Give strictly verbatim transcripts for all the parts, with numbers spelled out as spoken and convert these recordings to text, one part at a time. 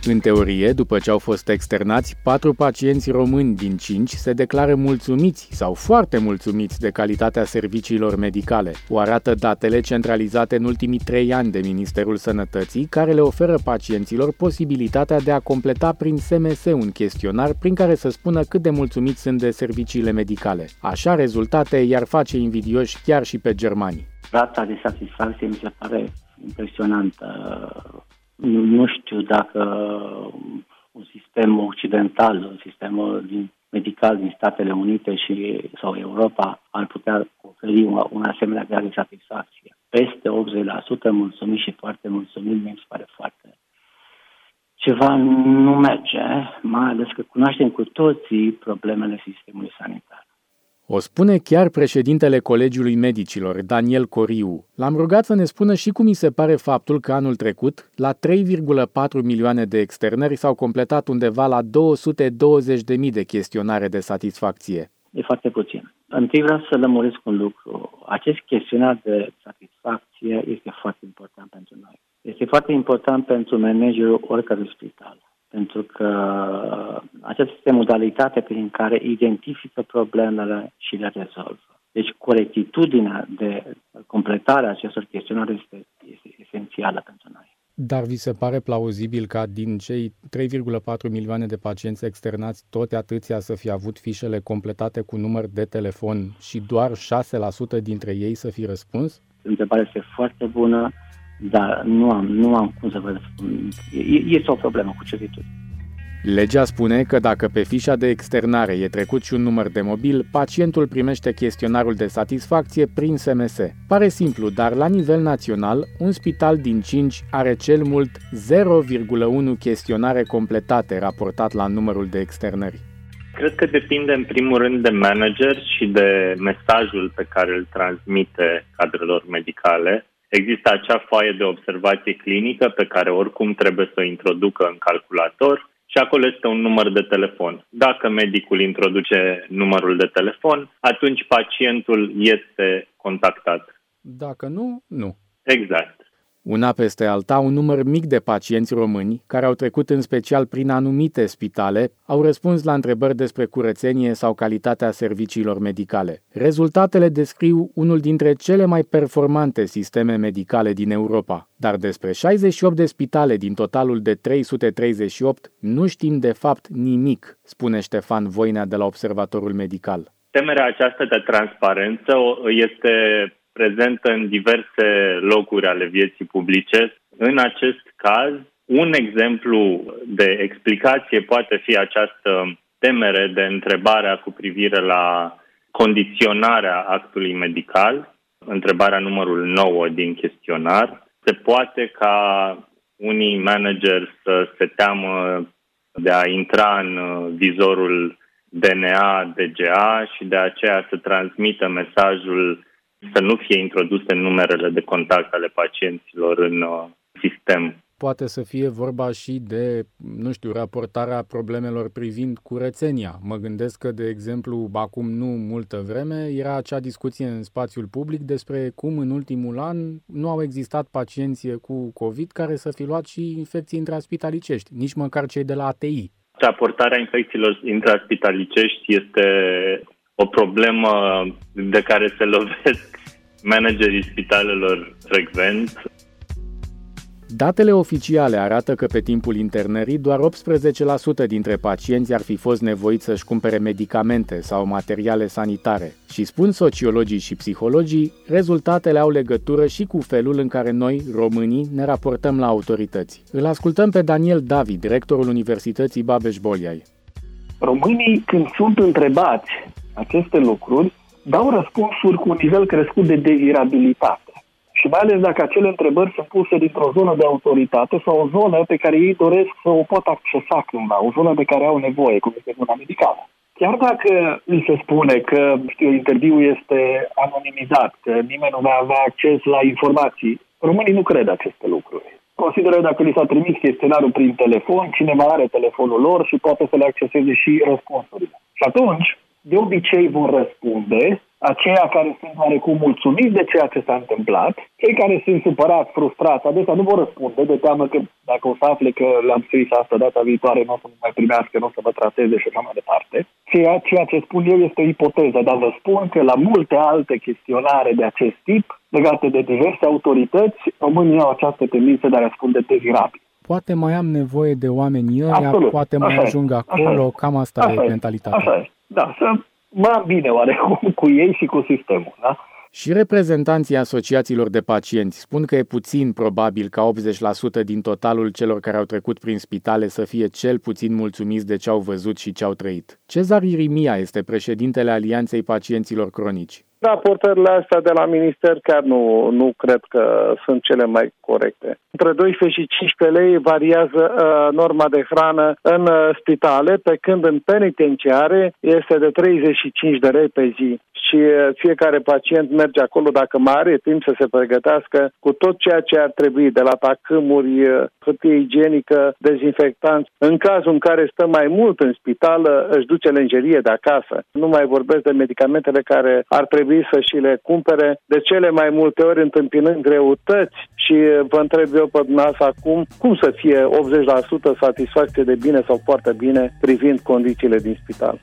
În teorie, după ce au fost externați, patru pacienți români din cinci se declară mulțumiți sau foarte mulțumiți de calitatea serviciilor medicale. O arată datele centralizate în ultimii trei ani de Ministerul Sănătății, care le oferă pacienților posibilitatea de a completa prin S M S un chestionar prin care să spună cât de mulțumiți sunt de serviciile medicale. Așa, rezultate i-ar face invidioși chiar și pe germani. Rata de satisfacție mi se pare impresionantă. Nu știu dacă un sistem occidental, un sistem din, medical din Statele Unite și, sau Europa ar putea oferi un, un asemenea grad de satisfacție. Peste optzeci la sută mulțumit și foarte mulțumit, mi se pare foarte. Ceva nu merge, mai ales că cunoaștem cu toții problemele sistemului sanitar. O spune chiar președintele Colegiului Medicilor, Daniel Coriu. L-am rugat să ne spună și cum îi se pare faptul că anul trecut, la trei virgulă patru milioane de externări, s-au completat undeva la două sute douăzeci de mii de chestionare de satisfacție. E foarte puțin. Întâi vreau să lămuresc un lucru. Acest chestionar de satisfacție este foarte important pentru noi. Este foarte important pentru managerul oricărui spital. Pentru că aceasta este modalitatea prin care identifică problemele și le rezolvă. Deci corectitudinea de completare a acestor chestionare este, este esențială pentru noi. Dar vi se pare plauzibil ca din cei trei virgulă patru milioane de pacienți externați, tot atâția să fi avut fișele completate cu număr de telefon și doar șase la sută dintre ei să fi răspuns? Întrebarea este foarte bună, dar nu am, nu am cum să vă spun. Este o problemă cu certitudine. Legea spune că dacă pe fișa de externare e trecut și un număr de mobil, pacientul primește chestionarul de satisfacție prin S M S. Pare simplu, dar la nivel național, un spital din cinci are cel mult zero virgulă unu chestionare completate raportat la numărul de externări. Cred că depinde în primul rând de manager și de mesajul pe care îl transmite cadrelor medicale. Există acea foaie de observație clinică pe care oricum trebuie să o introducă în calculator și acolo este un număr de telefon. Dacă medicul introduce numărul de telefon, atunci pacientul este contactat. Dacă nu, nu. Exact. Una peste alta, un număr mic de pacienți români, care au trecut în special prin anumite spitale, au răspuns la întrebări despre curățenie sau calitatea serviciilor medicale. Rezultatele descriu unul dintre cele mai performante sisteme medicale din Europa, dar despre șaizeci și opt de spitale din totalul de trei sute treizeci și opt nu știm de fapt nimic, spune Ștefan Voinea de la Observatorul Medical. Temerea aceasta de transparență este prezentă în diverse locuri ale vieții publice. În acest caz, un exemplu de explicație poate fi această temere de întrebarea cu privire la condiționarea actului medical, întrebarea numărul nouă din chestionar. Se poate ca unii manageri să se teamă de a intra în vizorul D N A, D G A și de aceea să transmită mesajul să nu fie introduse numerele de contact ale pacienților în uh, sistem. Poate să fie vorba și de, nu știu, raportarea problemelor privind curățenia. Mă gândesc că, de exemplu, acum nu multă vreme, era acea discuție în spațiul public despre cum în ultimul an nu au existat pacienți cu COVID care să fi luat și infecții intraspitalicești, nici măcar cei de la A T I. Raportarea infecțiilor intraspitalicești este o problemă de care se lovesc managerii spitalelor frecvent. Datele oficiale arată că pe timpul internării doar optsprezece la sută dintre pacienți ar fi fost nevoiți să-și cumpere medicamente sau materiale sanitare. Și spun sociologii și psihologii, rezultatele au legătură și cu felul în care noi, românii, ne raportăm la autorități. Îl ascultăm pe Daniel David, directorul Universității Babeș-Bolyai. Românii, când sunt întrebați aceste lucruri, dau răspunsuri cu un nivel crescut de dezirabilitate. Și mai ales dacă acele întrebări sunt puse dintr-o zonă de autoritate sau o zonă pe care ei doresc să o pot accesa cândva, o zonă de care au nevoie, cum este zona medicală. Chiar dacă îi se spune că, știu, interviul este anonimizat, că nimeni nu va avea acces la informații, românii nu cred aceste lucruri. Consideră dacă li s-a trimis chestionarul prin telefon, cineva are telefonul lor și poate să le acceseze și răspunsurile. Și atunci, de obicei vor răspunde aceia care sunt oarecum mulțumiți de ceea ce s-a întâmplat, cei care sunt supărați, frustrați, adesea nu vor răspunde, de teamă că dacă o să afle că le-am scris asta data viitoare, nu o să mă mai primească, nu o să mă trateze și așa mai departe. Ceea, ceea ce spun eu este o ipoteză, dar vă spun că la multe alte chestionare de acest tip, legate de diverse autorități, românii au această tendință de a răspunde dezirabil. Poate mai am nevoie de oamenii ăia, Absolut. poate mai Așa ajung e. acolo, Așa cam asta Așa e e. mentalitatea. Așa e. Da, să mă am bine oarecum cu ei și cu sistemul, da? Și reprezentanții asociațiilor de pacienți spun că e puțin probabil ca optzeci la sută din totalul celor care au trecut prin spitale să fie cel puțin mulțumiți de ce au văzut și ce au trăit. Cezar Irimia este președintele Alianței Pacienților Cronici. Raportările astea de la minister chiar nu, nu cred că sunt cele mai corecte. Între doisprezece și cincisprezece lei variază uh, norma de hrană în uh, spitale, pe când în penitenciare este de treizeci și cinci de lei pe zi. Și uh, fiecare pacient merge acolo dacă mai are timp să se pregătească cu tot ceea ce ar trebui, de la tacâmuri, uh, hârtie igienică, dezinfectanți. În cazul în care stă mai mult în spital, uh, își duce lenjerie de acasă. Nu mai vorbesc de medicamentele care ar trebui să și le cumpere, de cele mai multe ori întâmpinând greutăți. Și vă întreb eu pe dumneavoastră acum, cum să fie optzeci la sută satisfacție de bine sau foarte bine privind condițiile din spital?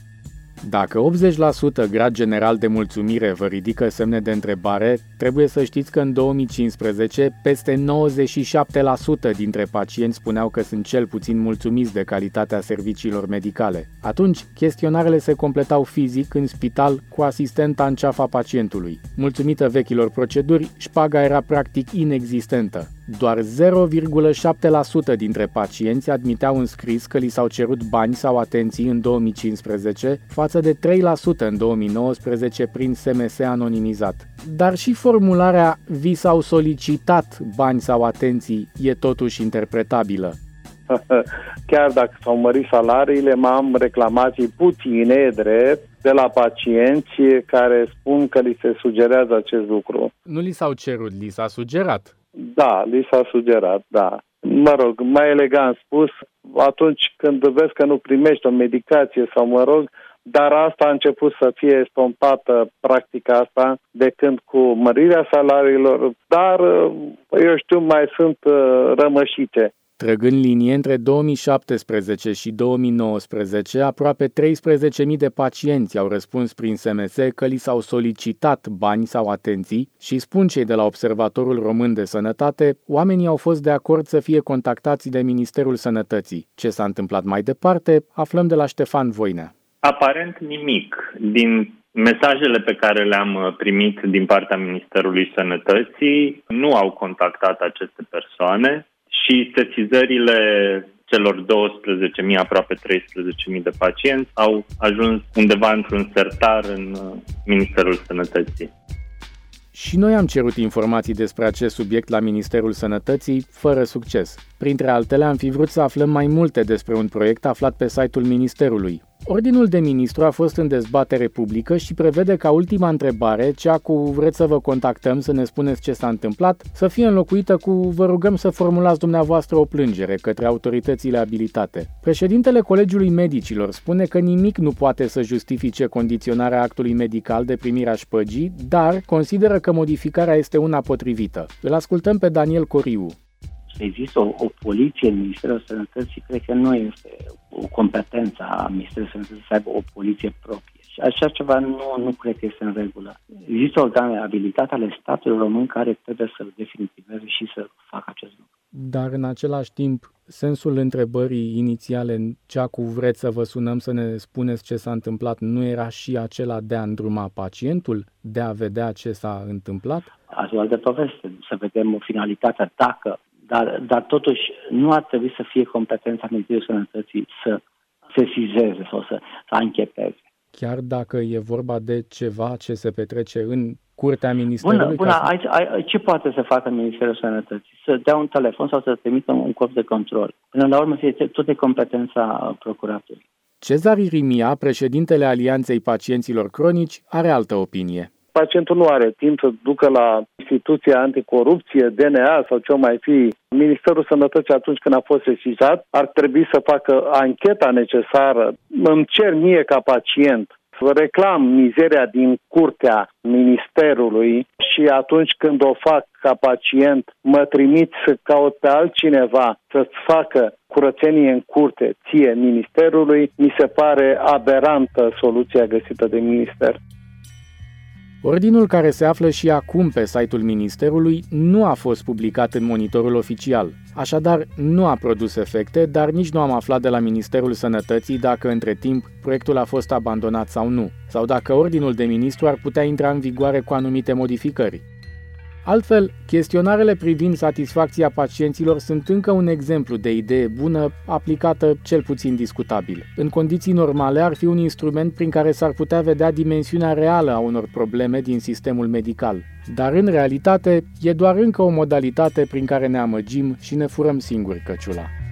Dacă optzeci la sută grad general de mulțumire vă ridică semne de întrebare, trebuie să știți că în două mii cincisprezece peste nouăzeci și șapte la sută dintre pacienți spuneau că sunt cel puțin mulțumiți de calitatea serviciilor medicale. Atunci, chestionarele se completau fizic în spital cu asistenta în ceafa pacientului. Mulțumită vechilor proceduri, șpaga era practic inexistentă. Doar zero virgulă șapte la sută dintre pacienți admiteau în scris că li s-au cerut bani sau atenții în două mii cincisprezece, față de trei la sută în două mii nouăsprezece prin S M S anonimizat. Dar și formularea "vi s-au solicitat bani sau atenții" e totuși interpretabilă. Chiar dacă s-au mărit salariile, m-am reclamații puține, drept, de la pacienți care spun că li se sugerează acest lucru. Nu li s-au cerut, li s-a sugerat. Da, li s-a sugerat, da. Mă rog, mai elegant spus, atunci când vezi că nu primești o medicație sau mă rog, dar asta a început să fie estompată, practica asta, de când cu mărirea salariilor, dar, eu știu, mai sunt rămășițe. Trăgând linie între două mii șaptesprezece și două mii nouăsprezece, aproape treisprezece mii de pacienți au răspuns prin S M S că li s-au solicitat bani sau atenții și spun cei de la Observatorul Român de Sănătate, oamenii au fost de acord să fie contactați de Ministerul Sănătății. Ce s-a întâmplat mai departe, aflăm de la Ștefan Voinea. Aparent nimic. Din mesajele pe care le-am primit din partea Ministerului Sănătății, nu au contactat aceste persoane. Și sesizările celor douăsprezece mii, aproape treisprezece mii de pacienți au ajuns undeva într-un sertar în Ministerul Sănătății. Și noi am cerut informații despre acest subiect la Ministerul Sănătății, fără succes. Printre altele, am fi vrut să aflăm mai multe despre un proiect aflat pe site-ul Ministerului. Ordinul de ministru a fost în dezbatere publică și prevede ca ultima întrebare, cea cu "vreți să vă contactăm să ne spuneți ce s-a întâmplat", să fie înlocuită cu "vă rugăm să formulați dumneavoastră o plângere către autoritățile abilitate". Președintele Colegiului Medicilor spune că nimic nu poate să justifice condiționarea actului medical de primirea șpăgii, dar consideră că modificarea este una potrivită. Îl ascultăm pe Daniel Coriu. Să există o, o poliție în Ministerul Sănătății, cred că nu este o competență a Ministerului Sănătății să aibă o poliție proprie. Și așa ceva nu, nu cred că este în regulă. Există organe abilitate ale statului român care trebuie să definitiveze și să facă acest lucru. Dar în același timp, sensul întrebării inițiale, cea cu "vreți să vă sunăm să ne spuneți ce s-a întâmplat", nu era și acela de a îndruma pacientul, de a vedea ce s-a întâmplat? Asta e o altă poveste, să vedem finalitatea dacă Dar, dar totuși nu ar trebui să fie competența Ministerului Sănătății să sesizeze sau să, să ancheteze. Chiar dacă e vorba de ceva ce se petrece în curtea Ministerului? Bună, bună. Să... Aici, ai, ce poate să facă Ministerul Sănătății? Să dea un telefon sau să trimită un corp de control? Până la urmă, este tot de competența procuraturii. Cezar Irimia, președintele Alianței Pacienților Cronici, are altă opinie. Pacientul nu are timp să ducă la instituția anticorupție, D N A sau ce o mai fi. Ministerul Sănătății, atunci când a fost sesizat, ar trebui să facă ancheta necesară. Îmi cer mie ca pacient reclam mizeria din curtea ministerului și atunci când o fac ca pacient, mă trimit să caut pe altcineva să-ți facă curățenie în curte, ție, ministerului, mi se pare aberantă soluția găsită de minister. Ordinul, care se află și acum pe site-ul Ministerului, nu a fost publicat în monitorul oficial. Așadar, nu a produs efecte, dar nici nu am aflat de la Ministerul Sănătății dacă între timp proiectul a fost abandonat sau nu, sau dacă ordinul de ministru ar putea intra în vigoare cu anumite modificări. Altfel, chestionarele privind satisfacția pacienților sunt încă un exemplu de idee bună, aplicată cel puțin discutabil. În condiții normale ar fi un instrument prin care s-ar putea vedea dimensiunea reală a unor probleme din sistemul medical. Dar în realitate, e doar încă o modalitate prin care ne amăgim și ne furăm singuri căciula.